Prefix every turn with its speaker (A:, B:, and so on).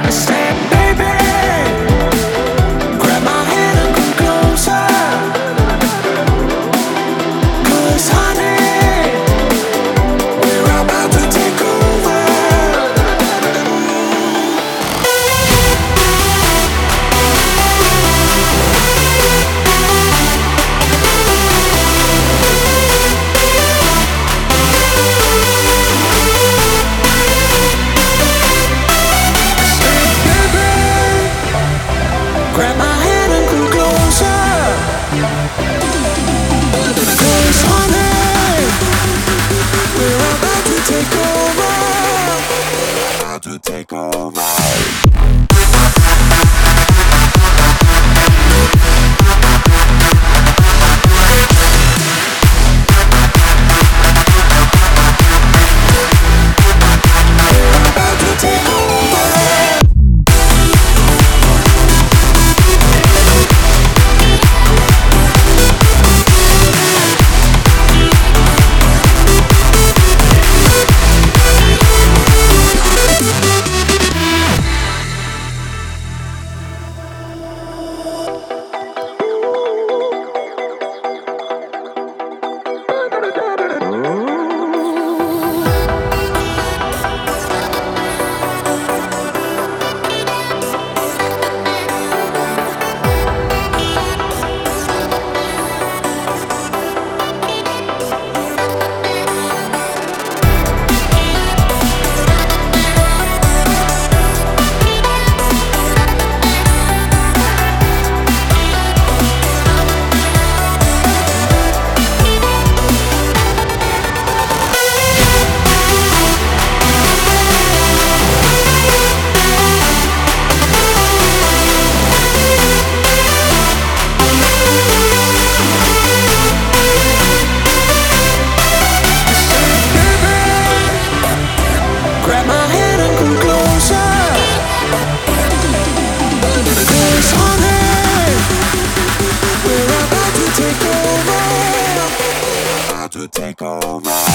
A: Said, baby, grab my hand and come closer. 'Cause honey, we're about to take over. Grab my hand and come closer. 'Cause honey, we're about to take over. About to take over. About to take over. Grab my hand and come closer. 'Cause honey, we're about to take over. About to take over.